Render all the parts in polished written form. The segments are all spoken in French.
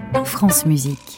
France Musique.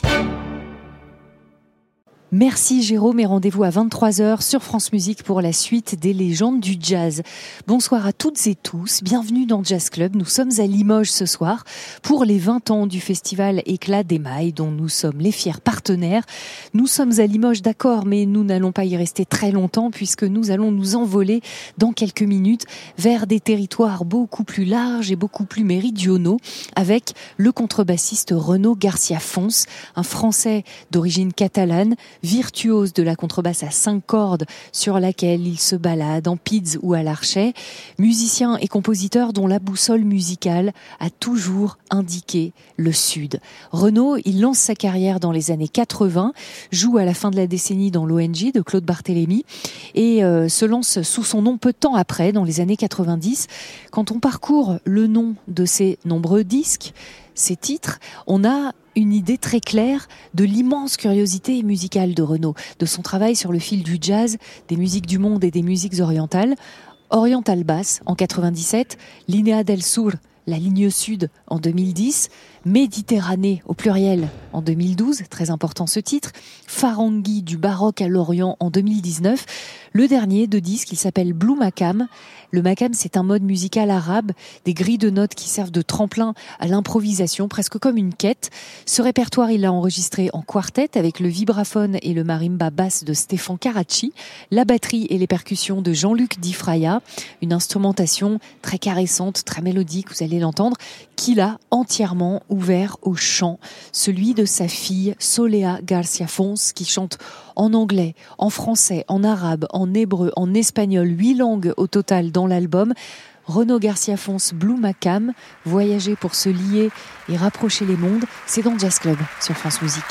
Merci Jérôme et rendez-vous à 23h sur France Musique pour la suite des légendes du jazz. Bonsoir à toutes et tous, bienvenue dans Jazz Club. Nous sommes à Limoges ce soir pour les 20 ans du festival Éclat d'Émail dont nous sommes les fiers partenaires. Nous sommes à Limoges, d'accord, mais nous n'allons pas y rester très longtemps puisque nous allons nous envoler dans quelques minutes vers des territoires beaucoup plus larges et beaucoup plus méridionaux avec le contrebassiste Renaud Garcia-Fons, un Français d'origine catalane, virtuose de la contrebasse à 5 cordes sur laquelle il se balade en pids ou à l'archet, musicien et compositeur dont la boussole musicale a toujours indiqué le sud. Renaud, il lance sa carrière dans les années 80, joue à la fin de la décennie dans l'ONG de Claude Barthélémy et se lance sous son nom peu de temps après, dans les années 90. Quand on parcourt le nom de ses nombreux disques, ces titres, on a une idée très claire de l'immense curiosité musicale de Renaud, de son travail sur le fil du jazz, des musiques du monde et des musiques orientales. Oriental Bass en 97, Linea del Sur, la ligne sud en 2010, Méditerranée au pluriel en 2012, très important ce titre, Farangui du baroque à l'Orient en 2019, le dernier de disques, il s'appelle Blue Makam. Le makam, c'est un mode musical arabe, des grilles de notes qui servent de tremplin à l'improvisation, presque comme une quête. Ce répertoire, il l'a enregistré en quartet avec le vibraphone et le marimba basse de Stéphane Karachi, la batterie et les percussions de Jean-Luc Di Fraia, une instrumentation très caressante, très mélodique, vous allez l'entendre, qu'il a entièrement ouvert au chant, celui de sa fille Solea Garcia-Fons qui chante en anglais, en français, en arabe, en hébreu, en espagnol, 8 langues au total dans l'album. Renaud Garcia-Fons, Blue Makam, voyager pour se lier et rapprocher les mondes, c'est dans Jazz Club sur France Musique.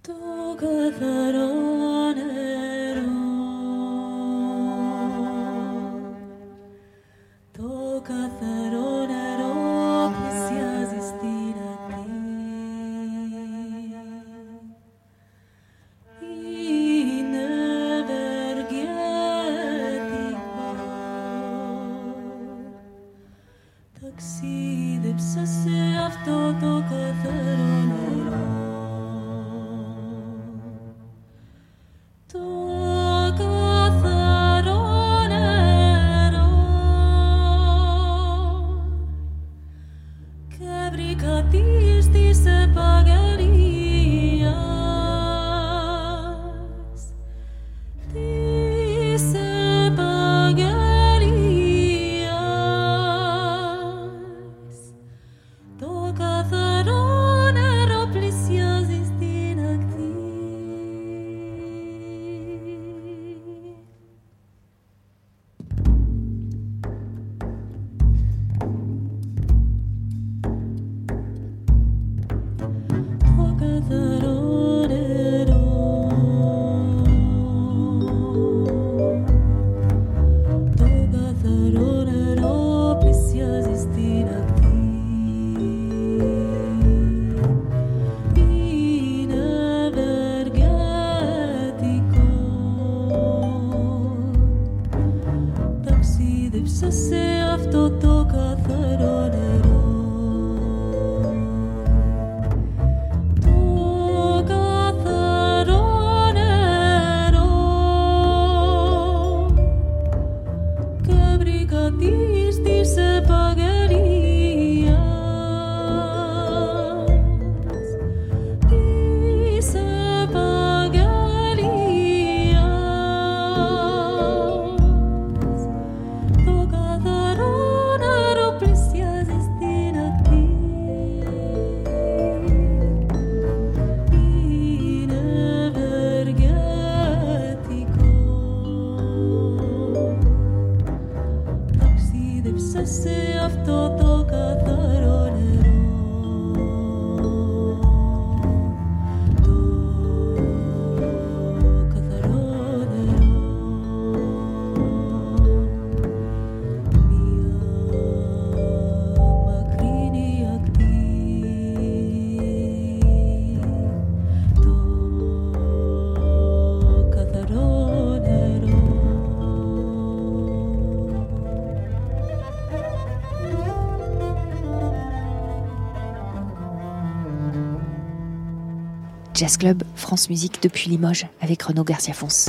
Jazz Club, France Musique depuis Limoges avec Renaud Garcia-Fons.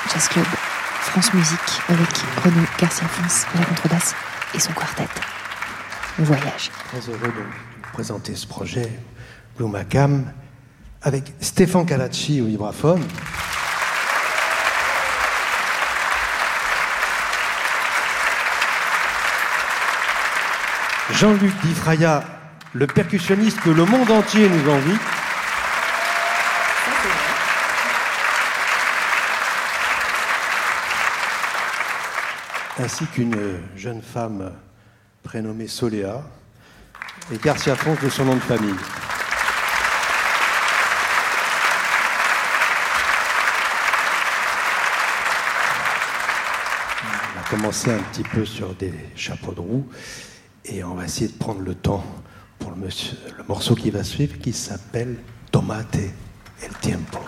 Jazz Club, France Musique, avec Renaud Garcia-Fons à la contrebasse et son quartet. Le voyage. Très heureux de vous présenter ce projet Blue Macam avec Stéphane Calacci au vibraphone. Jean-Luc Di Fraia, le percussionniste que le monde entier nous envie. Ainsi qu'une jeune femme prénommée Soléa et Garcia-Fons de son nom de famille. On va commencer un petit peu sur des chapeaux de roue et on va essayer de prendre le temps pour le morceau qui va suivre qui s'appelle Tomate el Tiempo.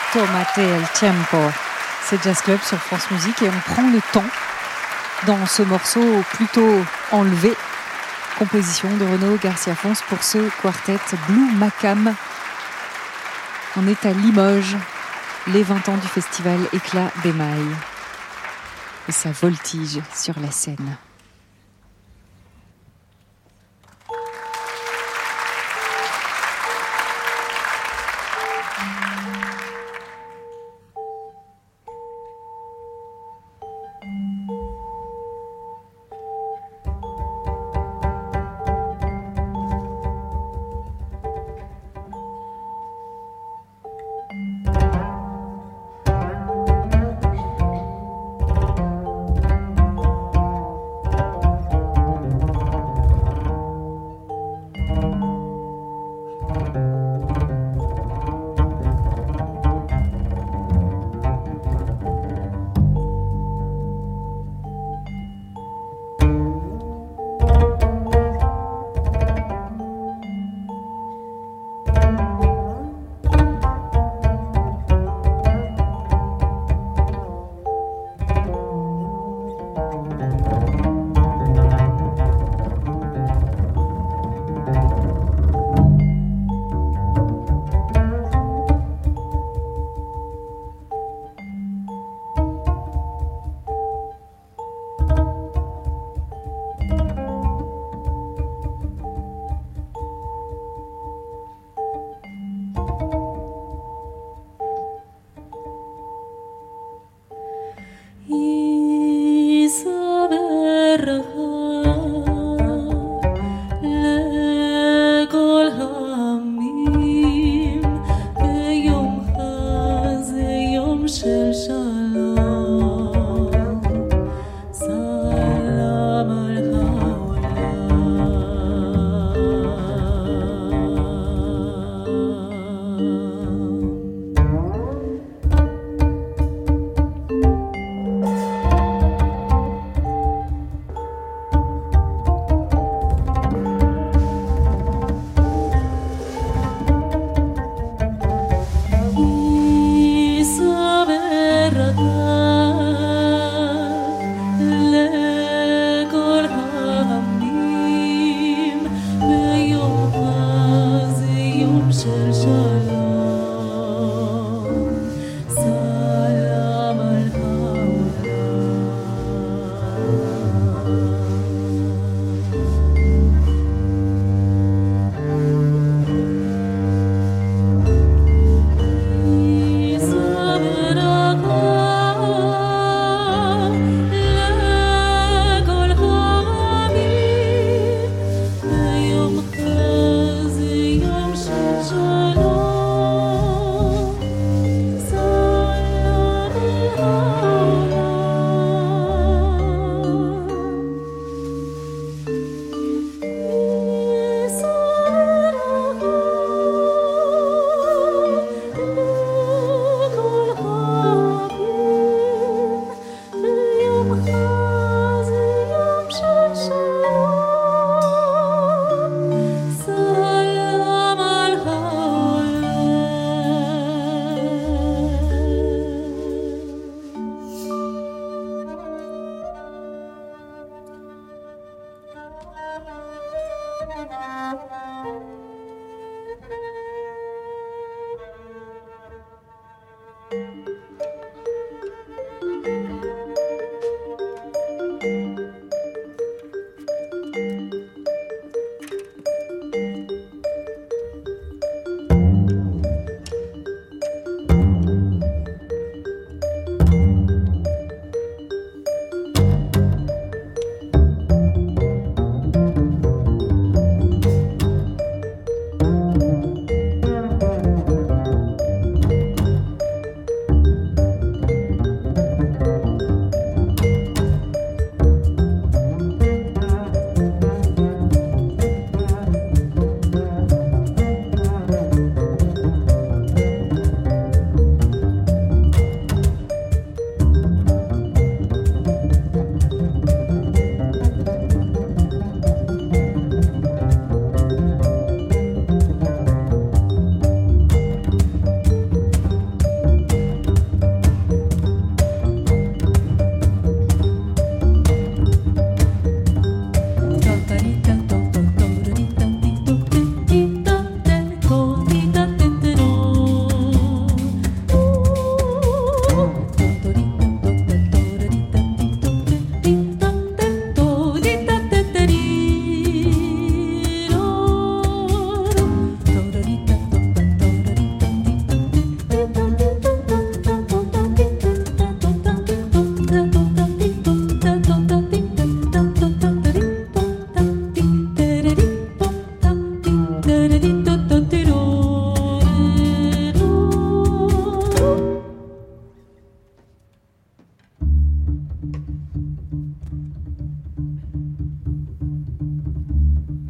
Tomate el tiempo. C'est Jazz Club sur France Musique et on prend le temps dans ce morceau plutôt enlevé. Composition de Renaud Garcia Fons pour ce quartet Blue Macam. On est à Limoges, les 20 ans du festival Éclat d'émail. Et ça voltige sur la scène.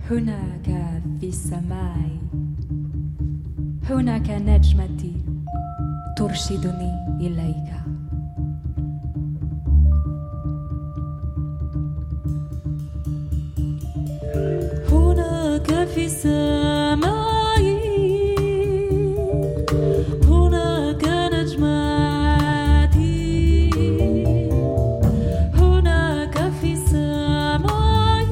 هناك في السماء هناك نجمتي ترشدني إليك. هناك في السماء هناك نجمتي هناك في السماء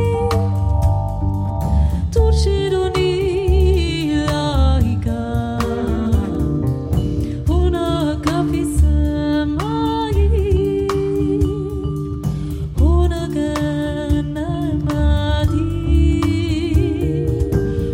ترشدني إليك. هناك في السماء هناك نعمتي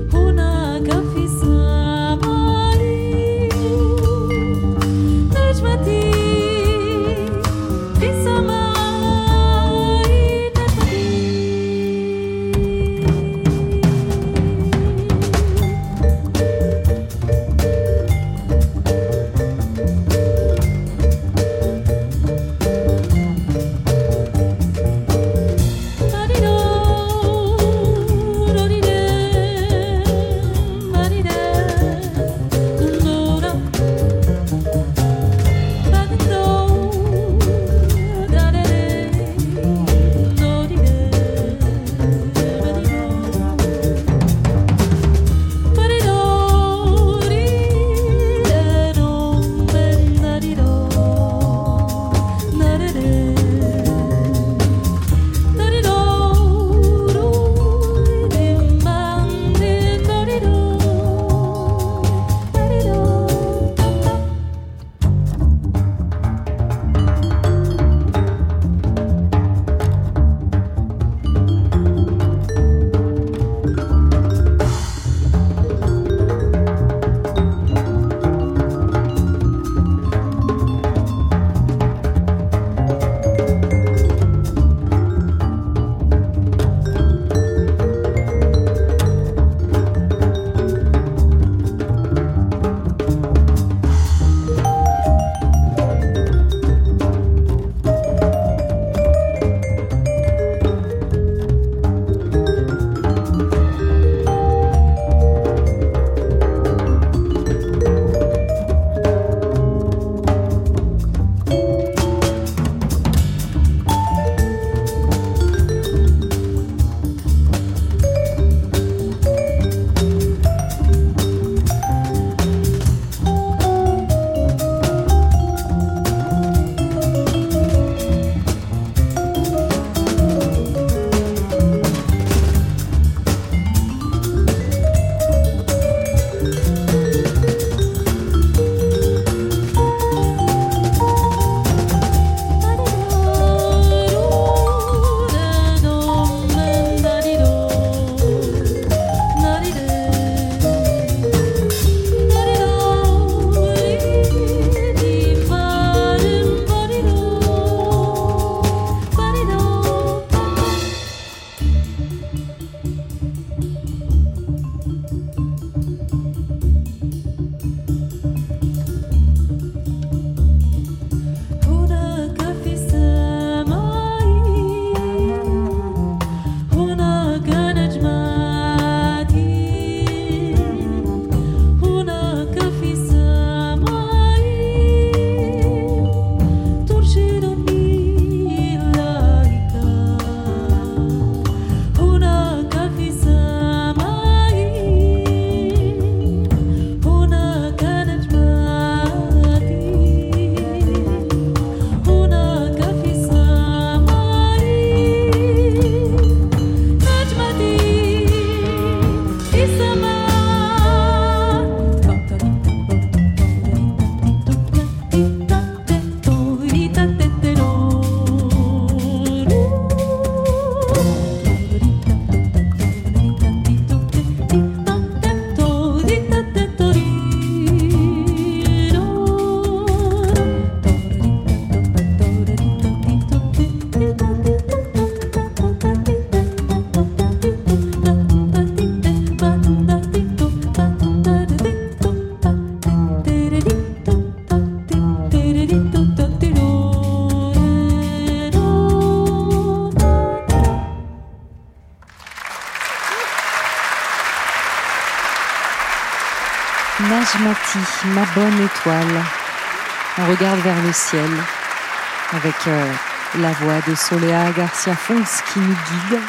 ici, ma bonne étoile. On regarde vers le ciel avec la voix de Soléa Garcia Fons qui nous guide.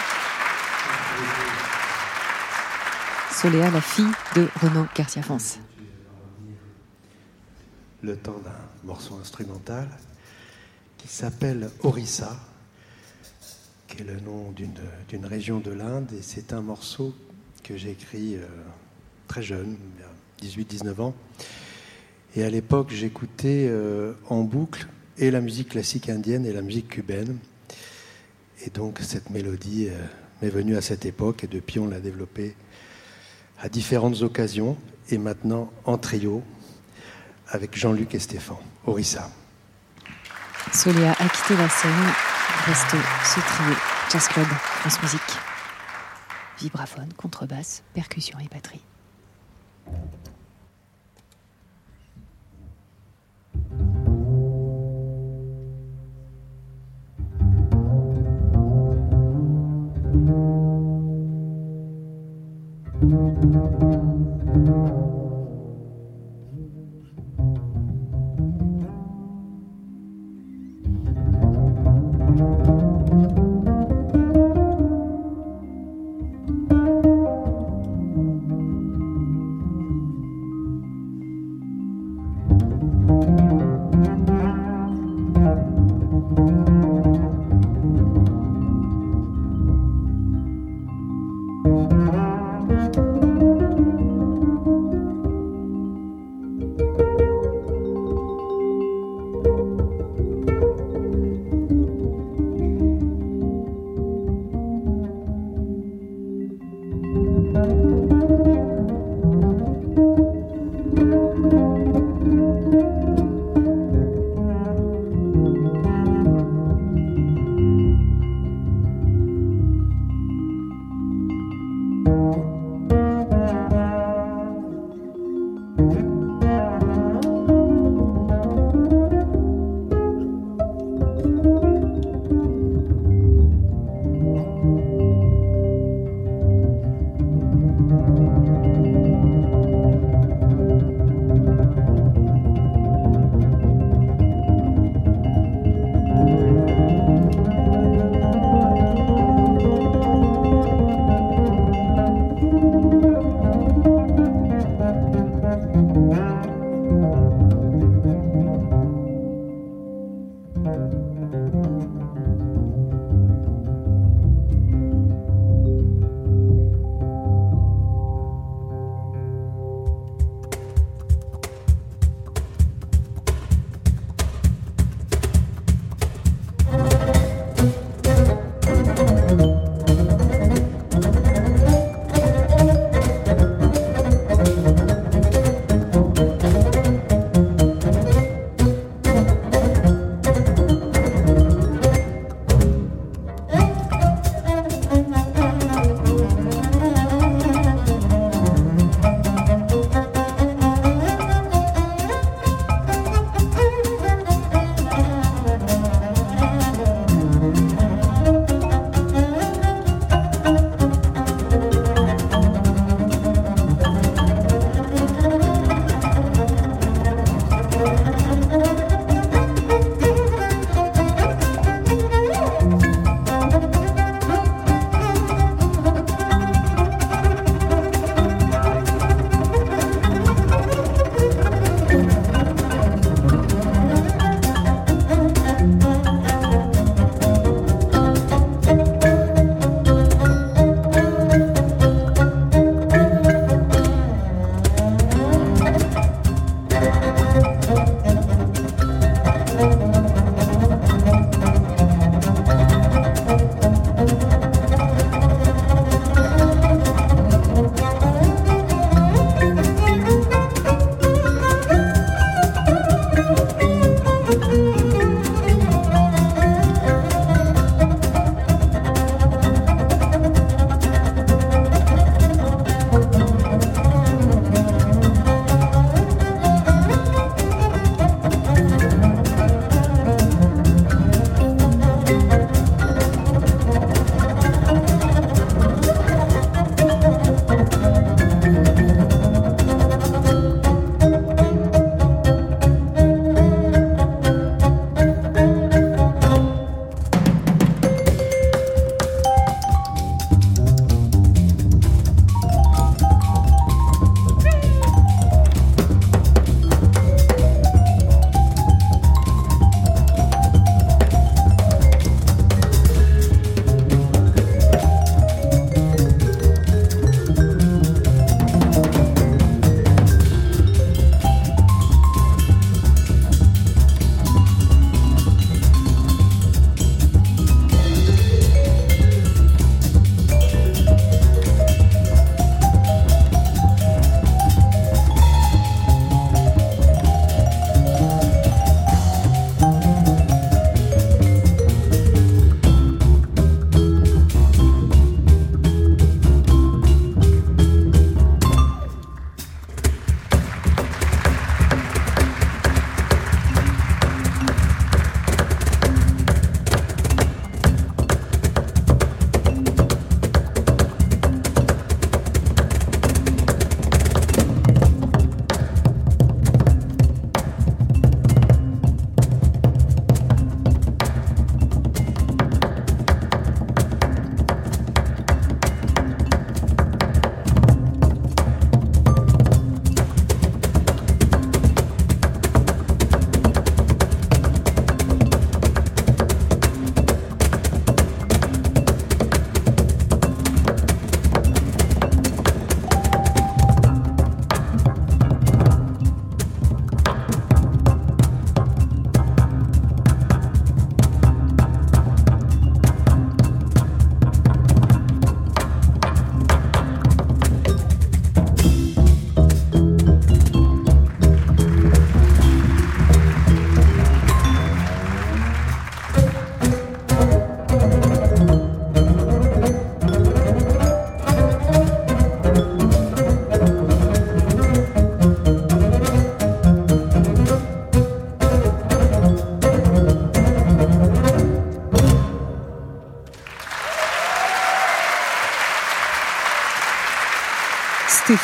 Soléa, la fille de Renaud Garcia Fons. Le temps d'un morceau instrumental qui s'appelle Orissa, qui est le nom d'une région de l'Inde, et c'est un morceau que j'ai écrit très jeune, 18-19 ans. Et à l'époque, j'écoutais en boucle et la musique classique indienne et la musique cubaine. Et donc cette mélodie m'est venue à cette époque, et depuis on l'a développée à différentes occasions, et maintenant en trio avec Jean-Luc et Stéphane. Orissa. Soléa a quitté la scène, reste ce trio Jazz Club France Musique. Vibraphone, contrebasse, percussion et batterie.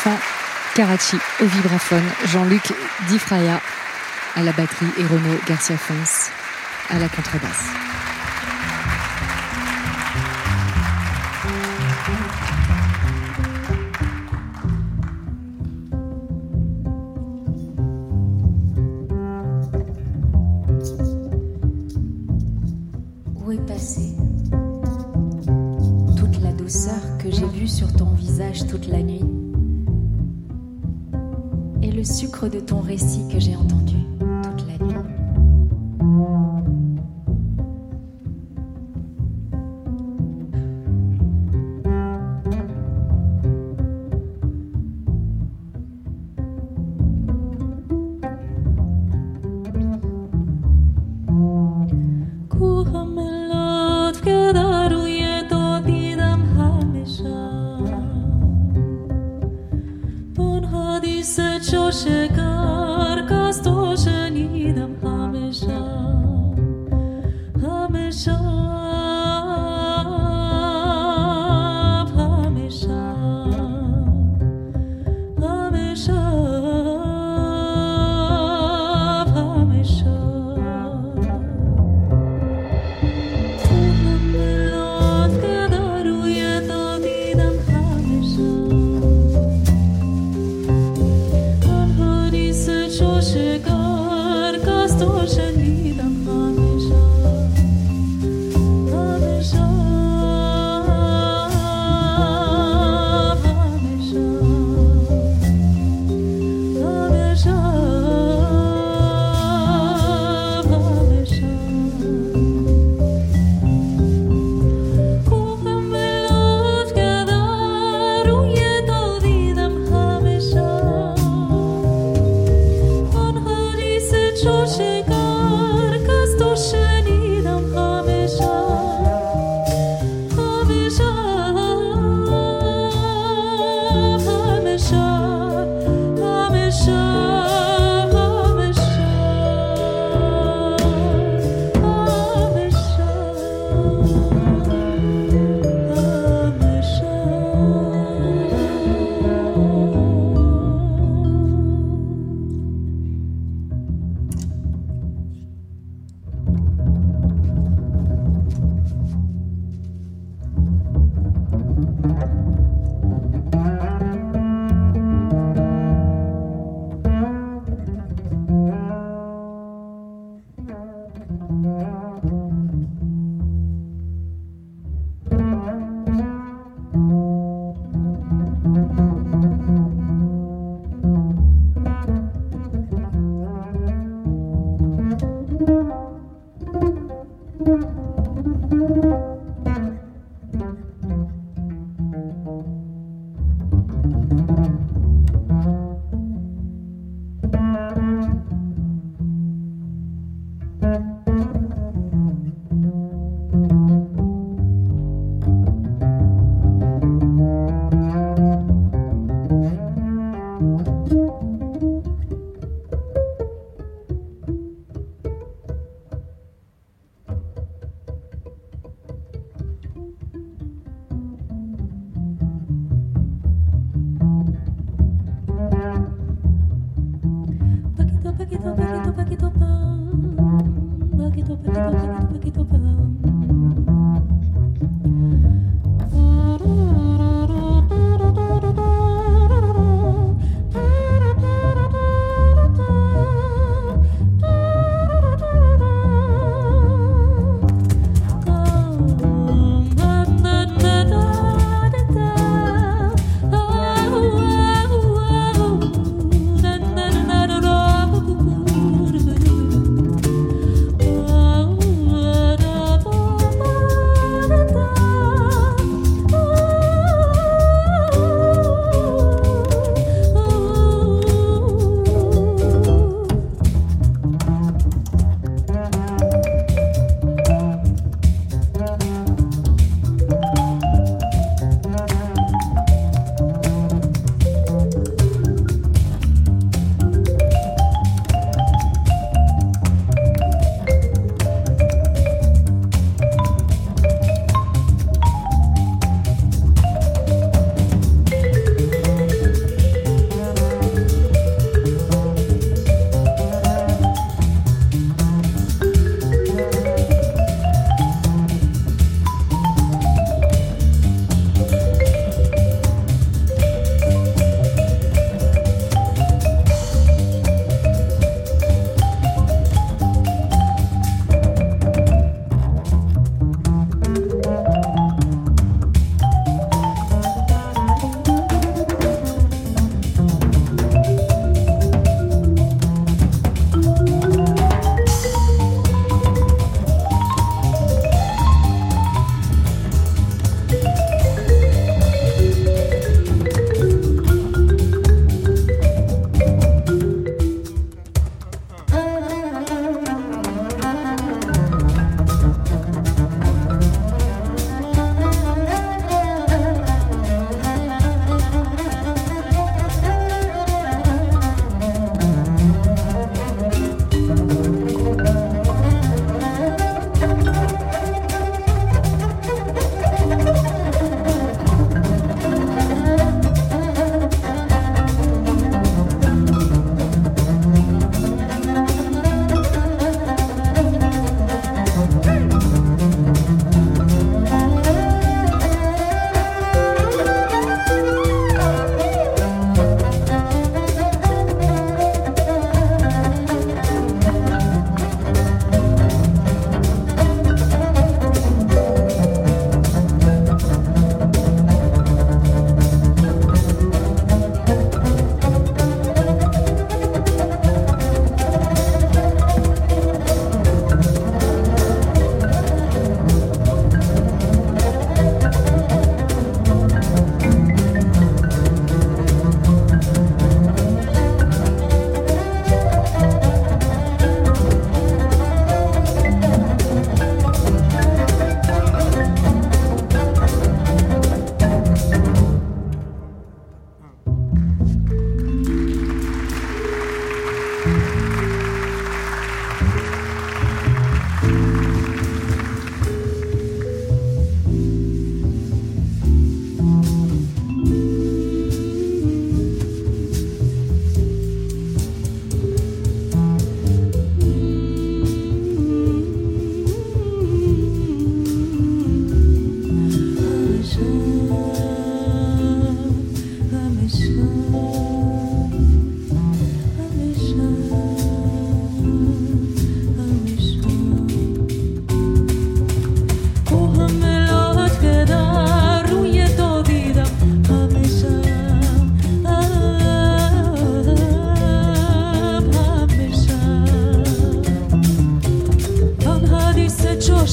Stéphane Karachi au vibraphone, Jean-Luc Di Fraia à la batterie et Renaud Garcia-Fons à la contrebasse. Où est passée toute la douceur que j'ai vue sur ton visage toute la nuit et le sucre de ton récit que j'ai entendu toute la nuit?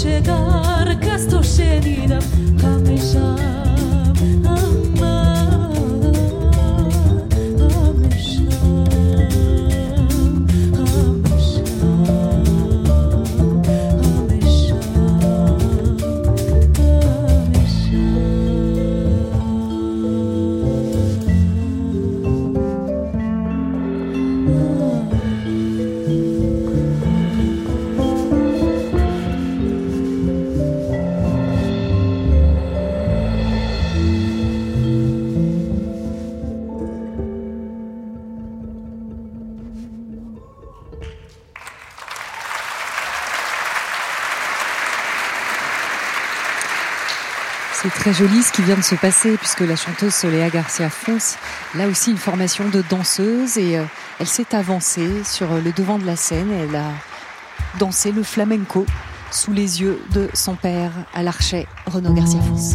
chegar, que estou shenida, kamesha, C'est très joli ce qui vient de se passer puisque la chanteuse Soleá García Fons, là aussi une formation de danseuse et elle s'est avancée sur le devant de la scène et elle a dansé le flamenco sous les yeux de son père à l'archet Renaud García Fons.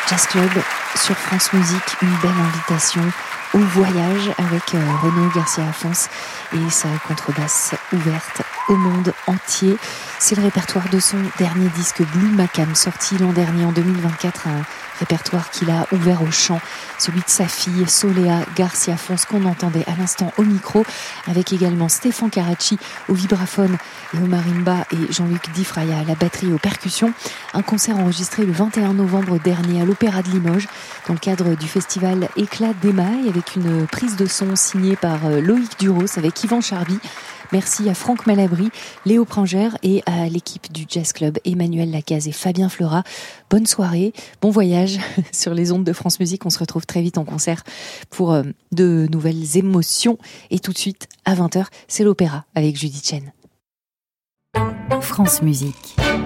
Jazz Club sur France Musique, une belle invitation au voyage avec Renaud Garcia-Afonce et sa contrebasse ouverte au monde entier. C'est le répertoire de son dernier disque Blue Macam, sorti l'an dernier en 2024, un répertoire qu'il a ouvert au chant, celui de sa fille Soléa Garcia-Afonce qu'on entendait à l'instant au micro, avec également Stéphane Caracci au vibraphone et au marimba et Jean-Luc Difraya à la batterie et aux percussions. Un concert enregistré le 21 novembre dernier à l'Opéra de Limoges dans le cadre du festival Éclat d'émail, avec une prise de son signée par Loïc Duros avec Yvan Charby. Merci à Franck Malabry, Léo Pringère et à l'équipe du Jazz Club, Emmanuel Lacaze et Fabien Fleurat. Bonne soirée, bon voyage sur les ondes de France Musique. On se retrouve très vite en concert pour de nouvelles émotions. Et tout de suite, à 20h, c'est l'opéra avec Judith Chen. France Musique.